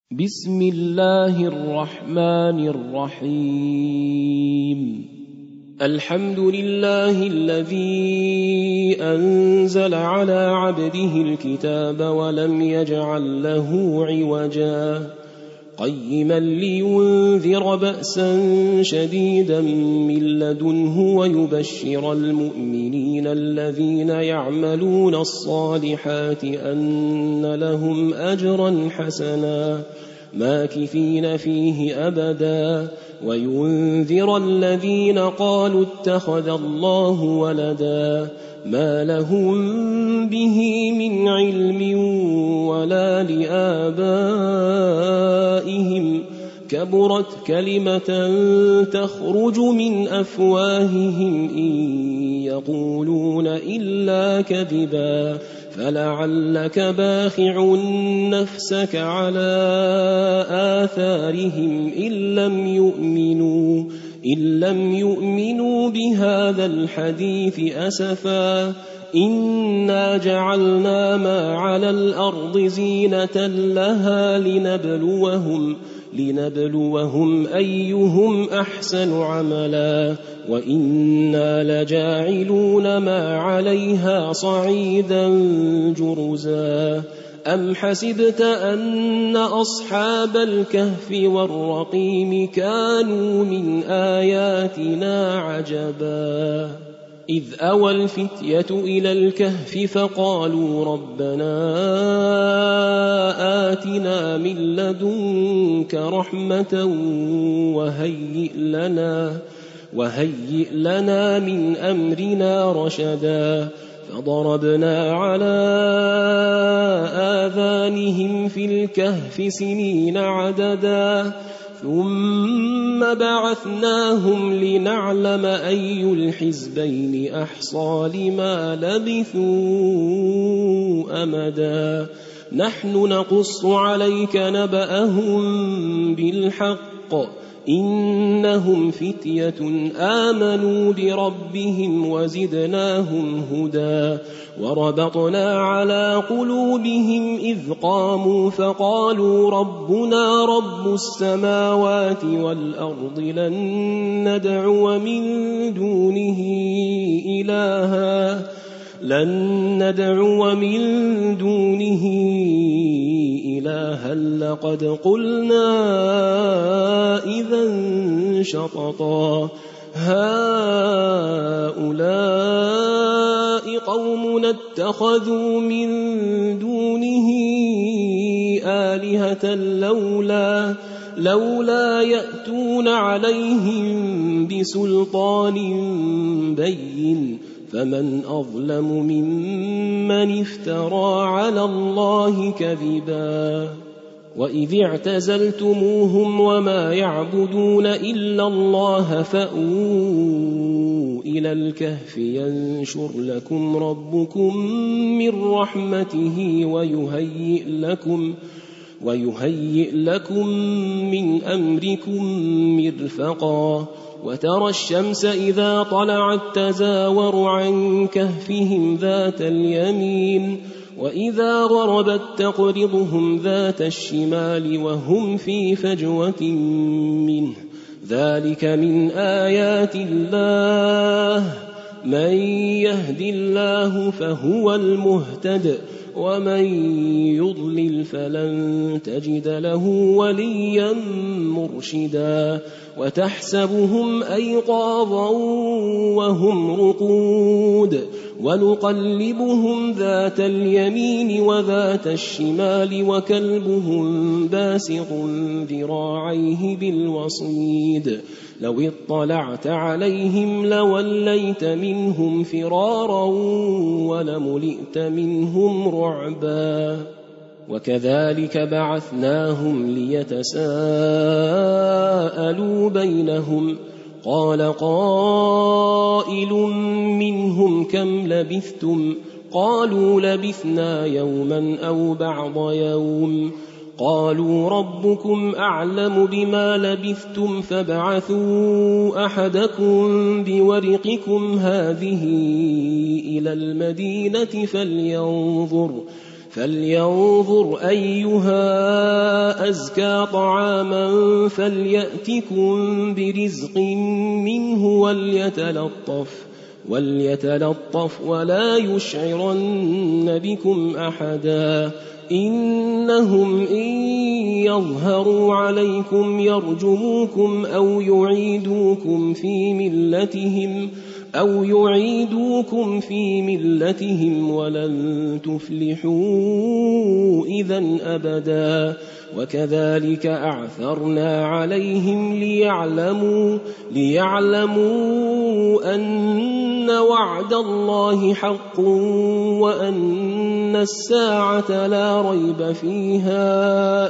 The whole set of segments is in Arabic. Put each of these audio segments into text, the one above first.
بسم الله الرحمن الرحيم. الحمد لله الذي أنزل على عبده الكتاب ولم يجعل له عوجا قيما لينذر بأسا شديدا من لدنه ويبشر المؤمنين الذين يعملون الصالحات أن لهم أجرا حسنا ماكثين فيه أبدا وينذر الذين قالوا اتخذ الله ولدا ما لهم به من علم ولا لآبائهم كبرت كلمة تخرج من أفواههم إن يقولون إلا كذبا فلعلك باخع نفسك على آثارهم إن لم يؤمنوا بهذا الحديث أسفا إنا جعلنا ما على الأرض زينة لها لنبلوهم أيهم أحسن عملا وإنا لجاعلون ما عليها صعيدا جرزا أم حسبت أن أصحاب الكهف والرقيم كانوا من آياتنا عجبا إذ أوى الفتية إلى الكهف فقالوا ربنا آتنا من لدنك رحمة وهيئ لنا من أمرنا رشدا فضربنا على آذانهم في الكهف سنين عددا ثم بعثناهم لنعلم أي الحزبين أحصى لما لبثوا أمدا نحن نقص عليك نبأهم بالحق إنهم فتية آمنوا بربهم وزدناهم هدى وربطنا على قلوبهم إذ قاموا فقالوا ربنا رب السماوات والأرض لن ندعو من دونه إلها لقد قلنا إذا شططا هؤلاء قومنا اتخذوا من دونه آلهة لولا يأتون عليهم بسلطان بين فمن أظلم ممن افترى على الله كذبا وإذ اعتزلتموهم وما يعبدون إلا الله فأووا إلى الكهف ينشر لكم ربكم من رحمته ويهيئ لكم من أمركم مرفقا وترى الشمس إذا طلعت تزاور عن كهفهم ذات اليمين وإذا غربت تقرضهم ذات الشمال وهم في فجوة منه ذلك من آيات الله من يهد الله فهو المهتد ومن يضلل فلن تجد له وليا مرشدا وتحسبهم أيقاظا وهم رقود ونقلبهم ذات اليمين وذات الشمال وكلبهم باسط ذراعيه بالوصيد لو اطلعت عليهم لوليت منهم فرارا ولملئت منهم رعبا وكذلك بعثناهم ليتساءلوا بينهم قال قائل منهم كم لبثتم قالوا لبثنا يوما أو بعض يوم قالوا ربكم أعلم بما لبثتم فابعثوا أحدكم بورقكم هذه إلى المدينة فلينظر أيها أزكى طعاما فليأتكم برزق منه وليتلطف ولا يشعرن بكم أحدا إنهم إن يظهروا عليكم يرجموكم أو يعيدوكم في ملتهم ولن تفلحوا إذا أبدا وكذلك أعثرنا عليهم ليعلموا أن وعد الله حق وأن الساعة لا ريب فيها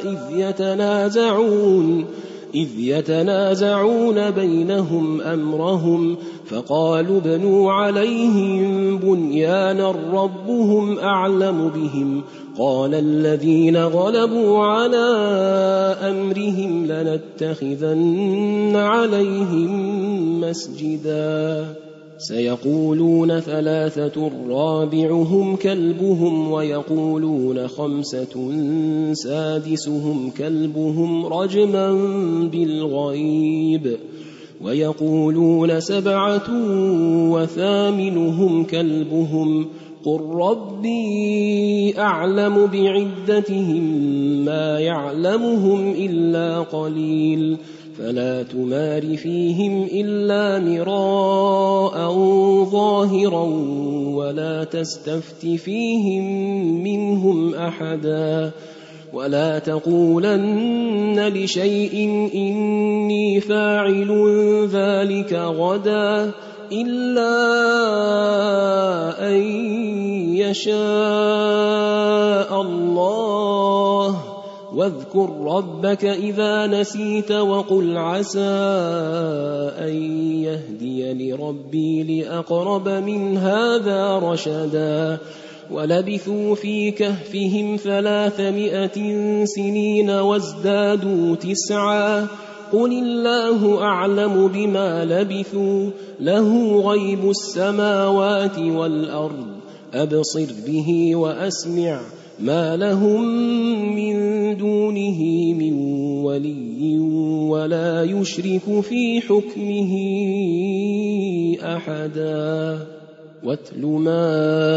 إذ يتنازعون بينهم أمرهم فقالوا ابنوا عليهم بنيانا ربهم أعلم بهم قال الذين غلبوا على أمرهم لنتخذن عليهم مسجدا سيقولون 3 رابعهم كلبهم ويقولون 5 سادسهم كلبهم رجما بالغيب ويقولون 7 وثامنهم كلبهم قل ربي أعلم بعدتهم ما يعلمهم إلا قليل فلا تمار فيهم إلا مراء ظاهرا ولا تستفت فيهم منهم أحدا ولا تقولن لشيء إني فاعل ذلك غدا إلا أن يشاء الله واذكر ربك إذا نسيت وقل عسى أن يهديني ربي لأقرب من هذا رشدا ولبثوا في كهفهم 300 سنين وازدادوا 9 قل الله أعلم بما لبثوا له غيب السماوات والأرض أبصر به وأسمع ما لهم من دونه من ولي ولا يشرك في حكمه أحدا واتل ما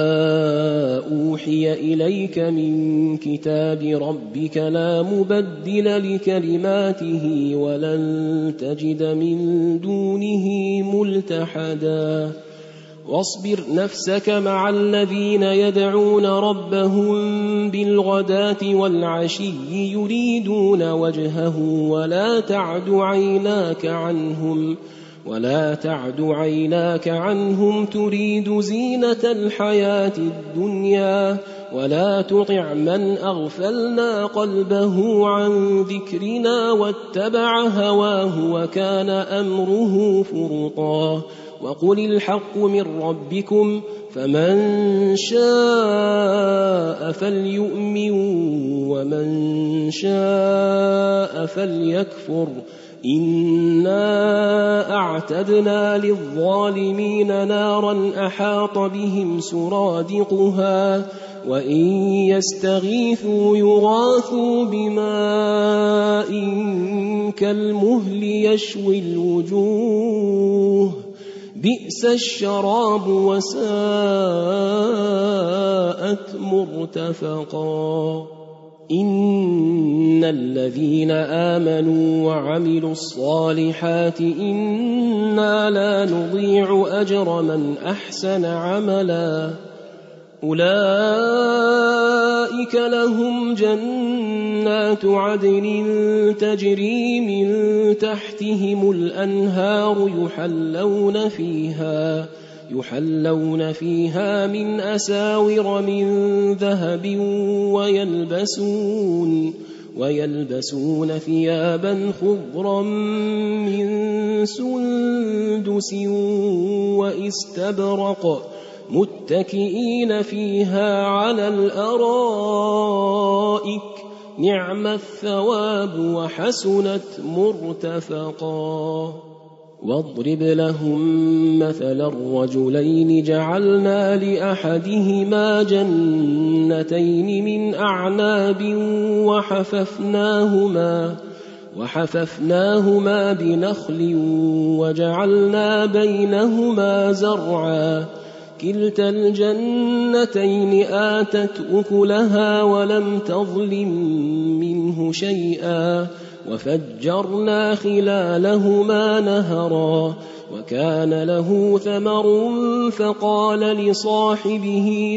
أوحي إليك من كتاب ربك لا مبدل لكلماته ولن تجد من دونه ملتحدا واصبر نفسك مع الذين يدعون ربهم بالغداة والعشي يريدون وجهه ولا تعد عيناك عنهم تريد زينة الحياة الدنيا ولا تطع من أغفلنا قلبه عن ذكرنا واتبع هواه وكان أمره فرطا وقل الحق من ربكم فمن شاء فليؤمن ومن شاء فليكفر إنا أعتدنا للظالمين نارا أحاط بهم سرادقها وإن يستغيثوا يغاثوا بماء كالمهل يشوي الوجوه بئس الشراب وساءت مرتفقا إن الذين آمنوا وعملوا الصالحات إنا لا نضيع أجر من أحسن عملا أولئك لهم جنات عدن تجري من تحتهم الأنهار يحلون فيها من أساور من ذهب ويلبسون ثيابا خضرا من سندس واستبرق متكئين فيها على الأرائك نعم الثواب وحسنت مرتفقا واضرب لهم مثل الرجلين جعلنا لأحدهما جنتين من أعناب وحففناهما بنخل وجعلنا بينهما زرعا كلتا الجنتين آتت أكلها ولم تظلم منه شيئا وفجرنا خلالهما نهرا وكان له ثمر فقال لصاحبه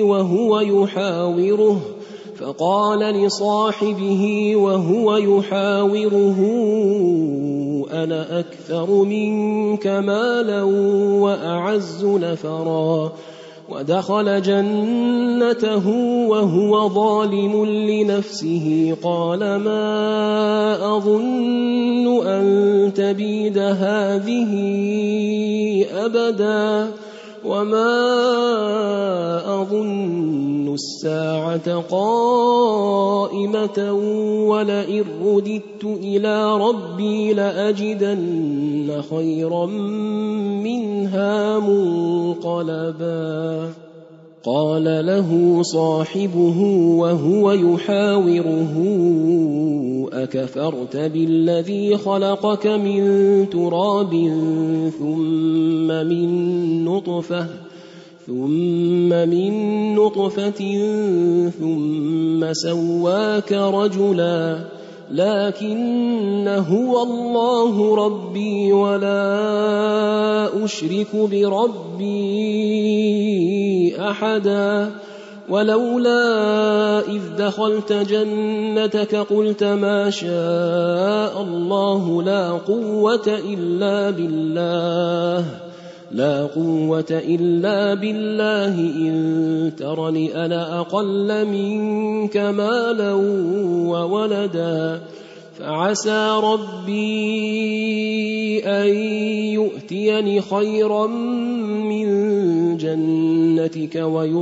وهو يحاوره أنا أكثر منك مالا وأعز نفرا ودخل جنته وهو ظالم لنفسه قال ما أظن أن تبيد هذه أبدا وما أظن الساعة قائمة ولئن رددت إلى ربي لأجدن خيرا منها منقلبا قال له صاحبه وهو يحاوره أكفرت بالذي خلقك من تراب ثم من نطفة ثم سواك رجلا لكن هو الله ربي ولا أشرك بربي أحدا ولولا إذ دخلت جنتك قلت ما شاء الله لا قوة إلا بالله إن ترني أنا أقل منك مالا وولدا فعسى ربي أن يؤتيني خيرا من جنتك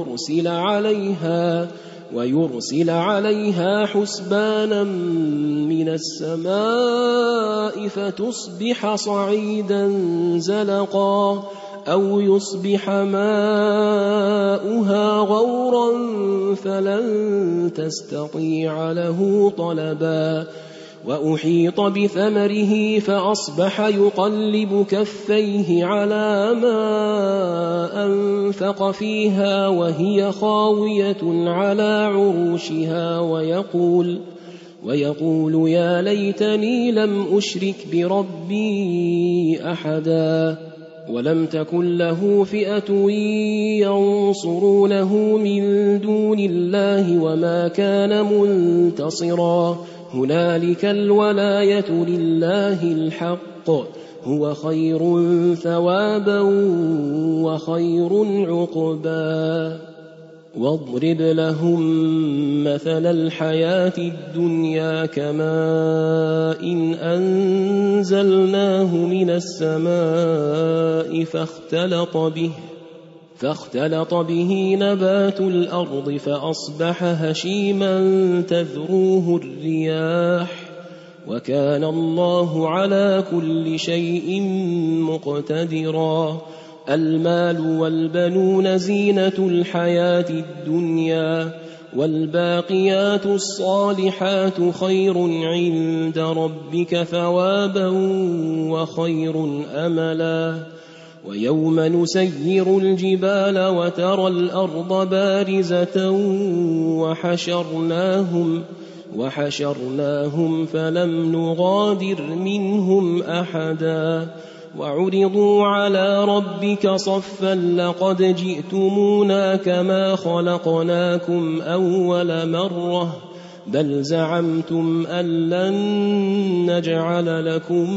ويرسل عليها حسبانا من السماء فتصبح صعيدا زلقا أو يصبح ماؤها غورا فلن تستطيع له طلبا وأحيط بثمره فأصبح يقلب كفيه على ما أنفق فيها وهي خاوية على عروشها ويقول يا ليتني لم أشرك بربي أحدا ولم تكن له فئة ينصرونه من دون الله وما كان منتصرا هنالك الولاية لله الحق هو خير ثوابا وخير عقبا واضرب لهم مثل الحياة الدنيا كماء أنزلناه من السماء فاختلط به نبات الأرض فأصبح هشيما تذروه الرياح وكان الله على كل شيء مقتدرا المال والبنون زينة الحياة الدنيا والباقيات الصالحات خير عند ربك ثوابا وخير أملا ويوم نسير الجبال وترى الأرض بارزة وحشرناهم فلم نغادر منهم أحدا وعرضوا على ربك صفا لقد جئتمونا كما خلقناكم أول مرة بل زعمتم أن لن نجعل لكم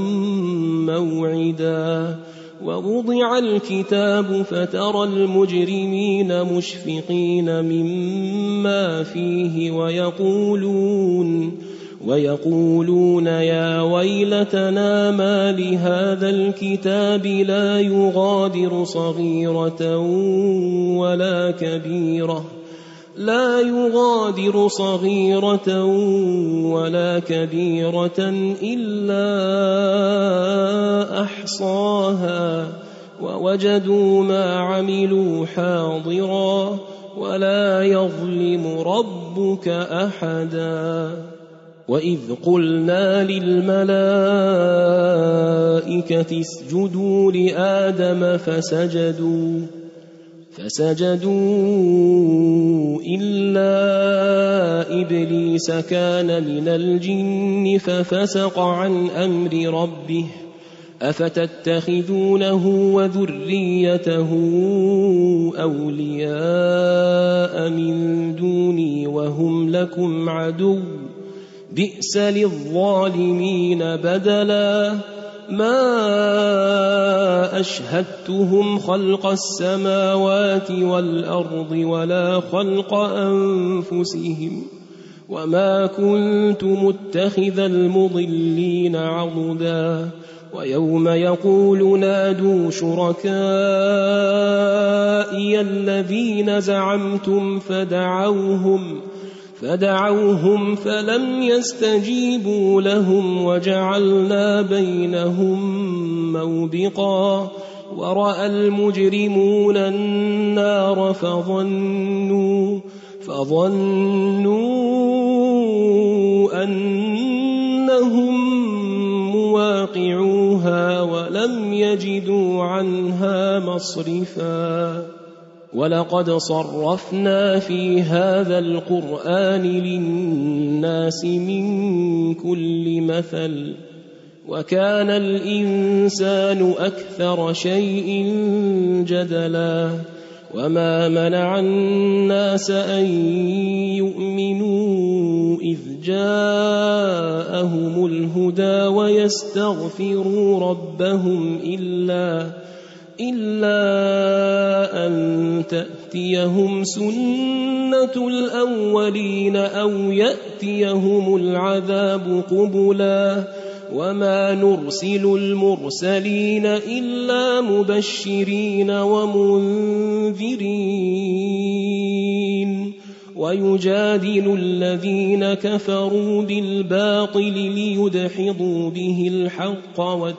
موعدا ووضع الكتاب فترى المجرمين مشفقين مما فيه ويقولون يا ويلتنا ما لهذا الكتاب لا يغادر صغيرة ولا كبيرة لا يغادر صغيرة ولا كبيرة إلا أحصاها ووجدوا ما عملوا حاضرا ولا يظلم ربك أحدا وإذ قلنا للملائكة اسجدوا لآدم فسجدوا إلا إبليس كان من الجن ففسق عن أمر ربه أفتتخذونه وذريته أولياء من دوني وهم لكم عدو بئس للظالمين بدلا ما أشهدتهم خلق السماوات والأرض ولا خلق أنفسهم وما كنت متخذ المضلين عضدا ويوم يقول نادوا شركائي الذين زعمتم فدعوهم فلم يستجيبوا لهم وجعلنا بينهم موبقا ورأى المجرمون النار فظنوا أنهم مواقعوها ولم يجدوا عنها مصرفا ولقد صرفنا في هذا القرآن للناس من كل مثل وكان الإنسان أكثر شيء جدلا وما منع الناس أن يؤمنوا إذ جاءهم الهدى ويستغفروا ربهم إلا أن تأتيهم سنة الأولين أو يأتيهم العذاب قبلا وما نرسل المرسلين إلا مبشرين ومنذرين ويجادل الذين كفروا بالباطل ليدحضوا به الحق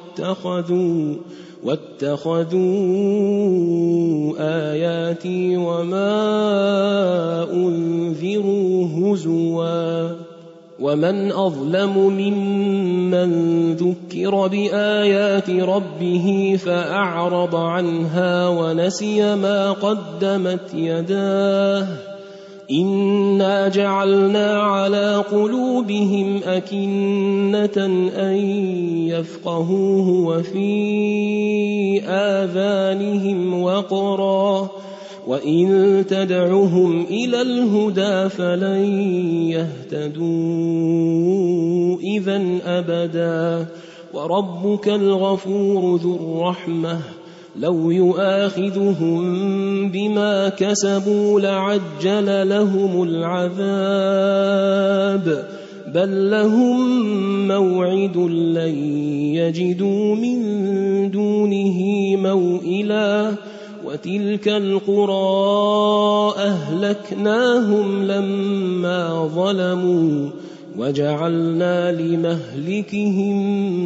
واتخذوا آياتي وما أنذروا هزوا ومن أظلم ممن ذكر بآيات ربه فأعرض عنها ونسي ما قدمت يداه إنا جعلنا على قلوبهم أكنة أن يفقهوه وفي آذانهم وقرا وإن تدعهم إلى الهدى فلن يهتدوا إذن أبدا وربك الغفور ذو الرحمة لو يؤاخذهم بما كسبوا لعجل لهم العذاب بل لهم موعد لن يجدوا من دونه موئلا وتلك القرى أهلكناهم لما ظلموا وجعلنا لمهلكهم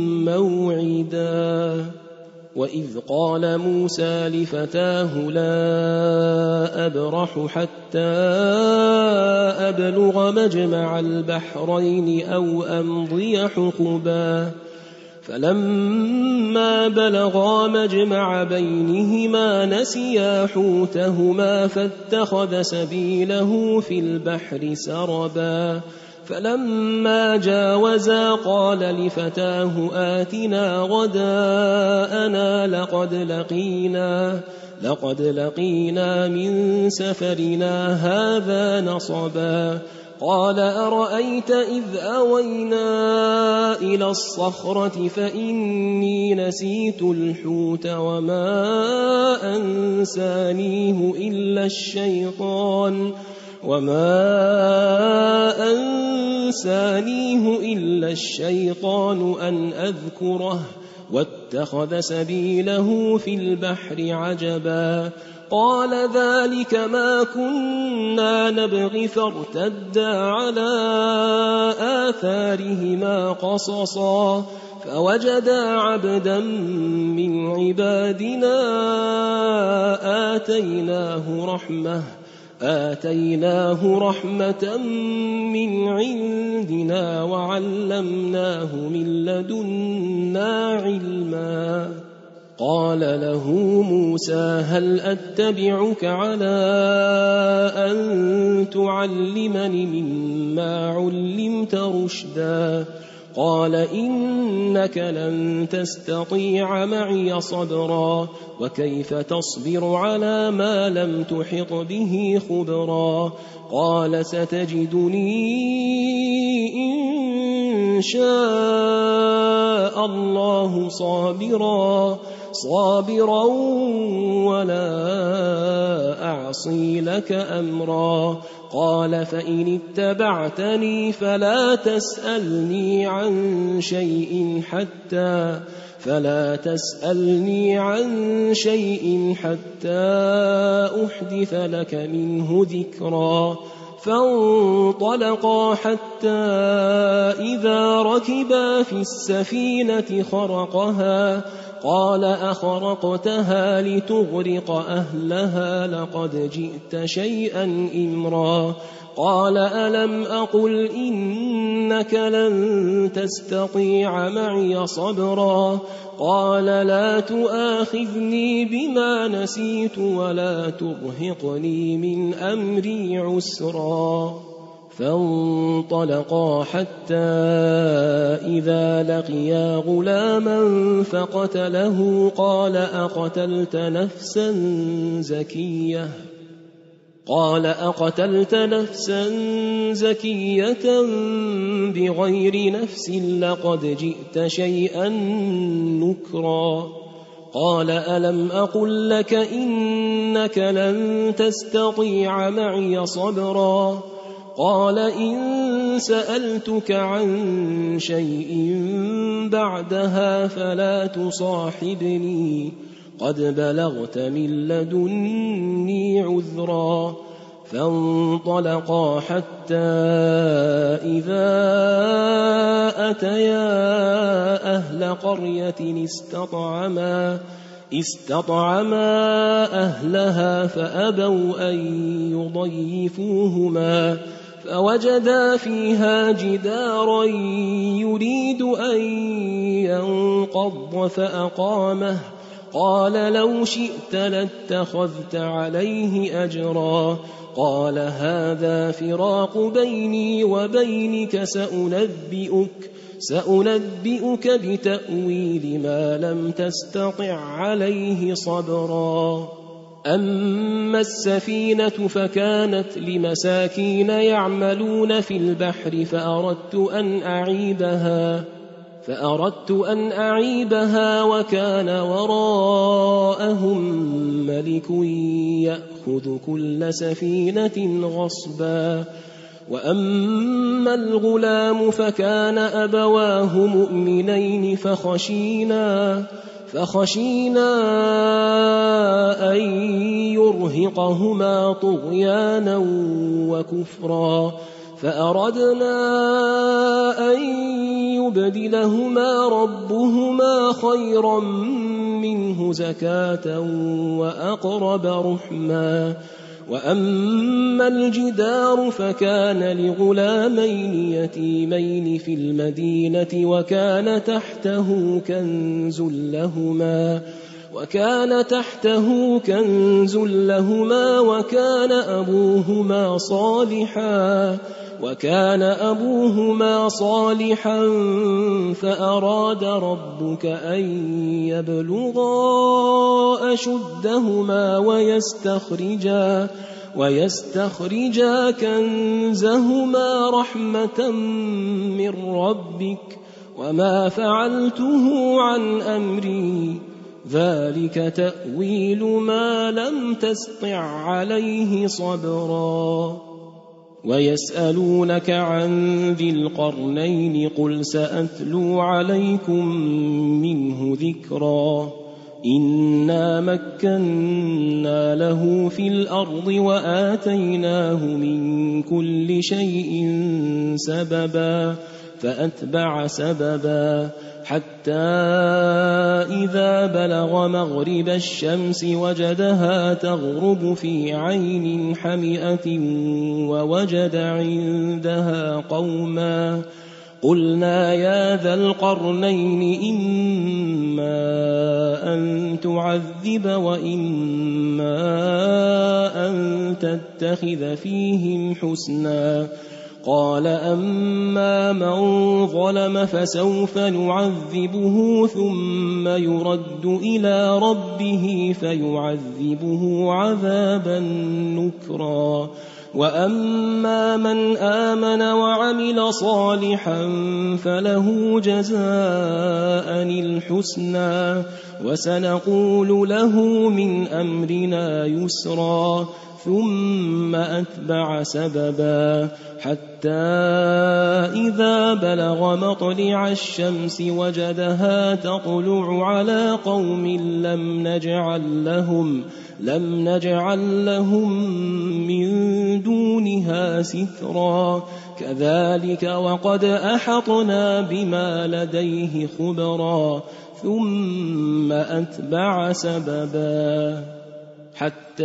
موعدا وإذ قال موسى لفتاه لا أبرح حتى أبلغ مجمع البحرين أو أمضي حقبا فلما بلغا مجمع بينهما نسيا حوتهما فاتخذ سبيله في البحر سربا فلما جاوزا قال لفتاه آتنا غداءنا لقد لقينا من سفرنا هذا نصبا قال أرأيت إذ أوينا إلى الصخرة فإني نسيت الحوت وما أنسانيه إلا الشيطان أن أذكره واتخذ سبيله في البحر عجبا قال ذلك ما كنا نبغي فارتدا على آثارهما قصصا فوجدا عبدا من عبادنا آتيناه رحمة من عندنا وعلمناه من لدنا علما قال له موسى هل أتبعك على أن تعلمني مما علمت رشدا قال إنك لن تستطيع معي صبرا وكيف تصبر على ما لم تحط به خبرا قال ستجدني إن شاء الله صابرا ولا أعصي لك أمرا قال فإن اتبعتني فلا تسألني عن شيء حتى أحدث لك منه ذكرا فانطلقا حتى إذا ركبا في السفينة خرقها قال أخرقتها لتغرق أهلها لقد جئت شيئا إمرا قال ألم أقل إنك لن تستطيع معي صبرا قال لا تؤاخذني بما نسيت ولا ترهقني من أمري عسرا فانطلقا حتى إذا لقيا غلاما فقتله قال أقتلت نفسا زكية بغير نفس لقد جئت شيئا نكرا قال ألم أقل لك إنك لن تستطيع معي صبرا قال إن سألتك عن شيء بعدها فلا تصاحبني قد بلغت من لدني عذرا فانطلقا حتى إذا أتيا أهل قرية استطعما أهلها فأبوا أن يضيفوهما فوجدا فيها جدارا يريد أن ينقض فأقامه قال لو شئت لاتخذت عليه أجرا قال هذا فراق بيني وبينك سأنبئك بتأويل ما لم تستطع عليه صبرا أما السفينة فكانت لمساكين يعملون في البحر فأردت أن أعيبها وكان وراءهم ملك يأخذ كل سفينة غصبا وأما الغلام فكان أبواه مؤمنين فخشينا أن يرهقهما طغيانا وكفرا فأردنا أن يبدلهما ربهما خيرا منه زكاة وأقرب رحما وأما الجدار فكان لغلامين يتيمين في المدينة وكان تحته كنز لهما وكان أبوهما صالحا فأراد ربك أن يبلغا أشدهما ويستخرجا كنزهما رحمة من ربك وما فعلته عن أمري ذلك تأويل ما لم تسطع عليه صبرا ويسألونك عن ذي القرنين قل سأتلو عليكم منه ذكرا إنا مكنا له في الأرض وآتيناه من كل شيء سببا فأتبع سببا حتى إذا بلغ مغرب الشمس وجدها تغرب في عين حمئة ووجد عندها قوما قلنا يا ذا القرنين إما أن تعذب وإما أن تتخذ فيهم حسنا قال أما من ظلم فسوف نعذبه ثم يرد إلى ربه فيعذبه عذابا نكرا وأما من آمن وعمل صالحا فله جزاء الحسنى وسنقول له من أمرنا يسرا ثم أتبع سببا حتى إذا بلغ مطلع الشمس وجدها تطلع على قوم لم نجعل لهم من دونها سترا كذلك وقد أحطنا بما لديه خبرا ثم أتبع سببا حتى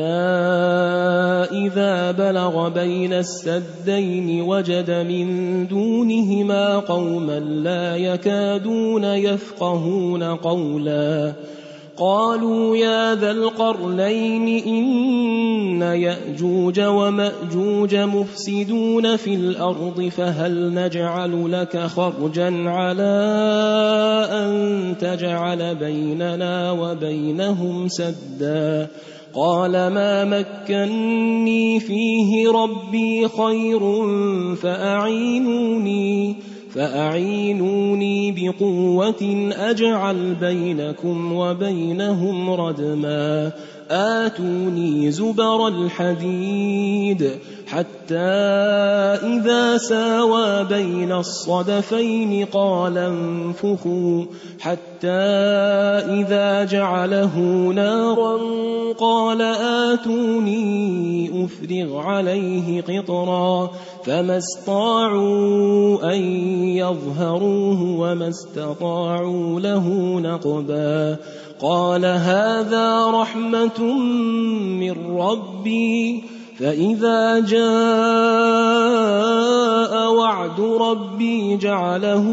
إذا بلغ بين السدين وجد من دونهما قوما لا يكادون يفقهون قولا قالوا يا ذا القرنين إن يأجوج ومأجوج مفسدون في الأرض فهل نجعل لك خرجا على أن تجعل بيننا وبينهم سدا قال ما مكني فيه ربي خير فأعينوني بقوة أجعل بينكم وبينهم ردما آتوني زبر الحديد حتى إذا ساوى بين الصدفين قال انفخوا حتى إذا جعله نارا قال آتوني أفرغ عليه قطرا فما استطاعوا أن يظهروه وما استطاعوا له نقبا قال هذا رحمة من ربي فإذا جاء وعد ربي جعله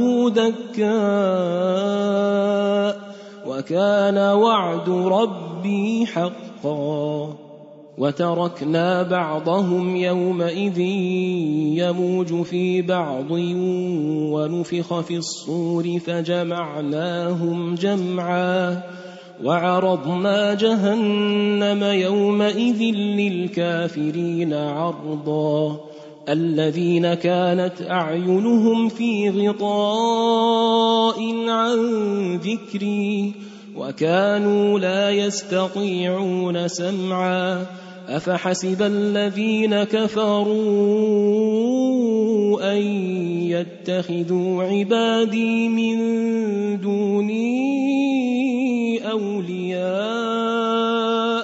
دكا وكان وعد ربي حقا وتركنا بعضهم يومئذ يموج في بعض ونفخ في الصور فجمعناهم جمعا وعرضنا جهنم يومئذ للكافرين عرضا الذين كانت أعينهم في غطاء عن ذكري وكانوا لا يستطيعون سمعا أفحسب الذين كفروا أن يتخذوا عبادي من دوني أولياء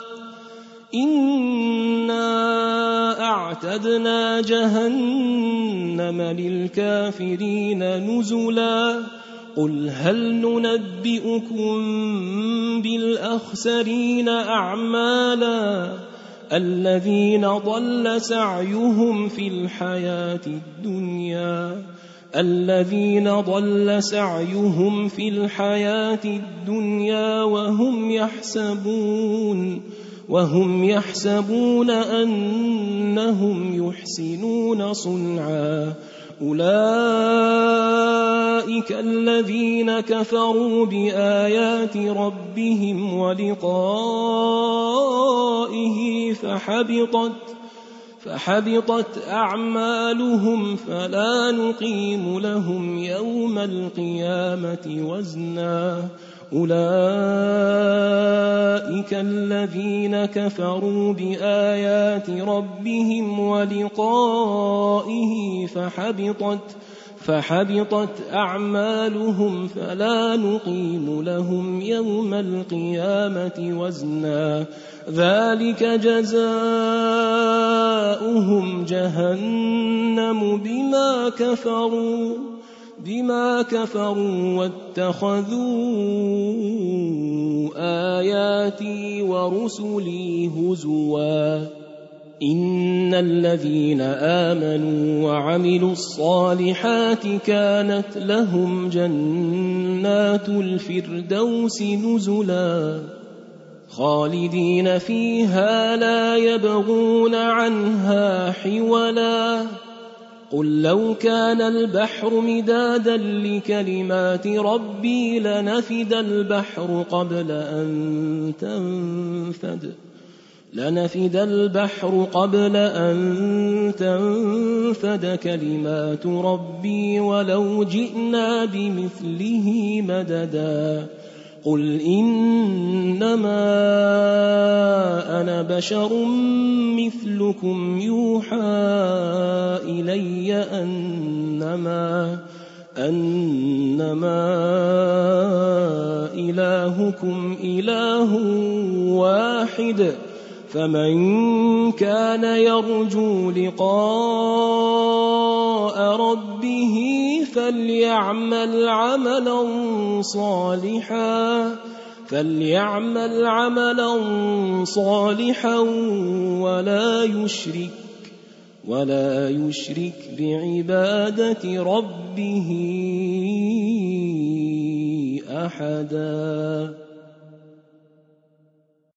إنا أعتدنا جهنم للكافرين نزلا قل هل ننبئكم بالأخسرين أعمالا الذين ضل سعيهم في الحياة الدنيا وهم يحسبون أنهم يحسنون صنعا أولئك الذين كفروا بآيات ربهم ولقائه فحبطت أعمالهم فلا نقيم لهم يوم القيامة وزنا أولئك الذين كفروا بآيات ربهم ولقائه فحبطت أعمالهم فلا نقيم لهم يوم القيامة وزنا ذلك جزاؤهم جهنم بما كفروا واتخذوا آياتي ورسلي هزوا إن الذين آمنوا وعملوا الصالحات كانت لهم جنات الفردوس نزلا خالدين فيها لا يبغون عنها حولا قل لو كان البحر مدادا لكلمات ربي لنفد البحر قبل أن تنفد كلمات ربي ولو جئنا بمثله مددا قل إنما أنا بشر مثلكم يوحى إلي أنما إلهكم إله واحد فمن كان يرجو لقاء ربه فليعمل عملا صالحا ولا يشرك بعبادة ربه أحدا.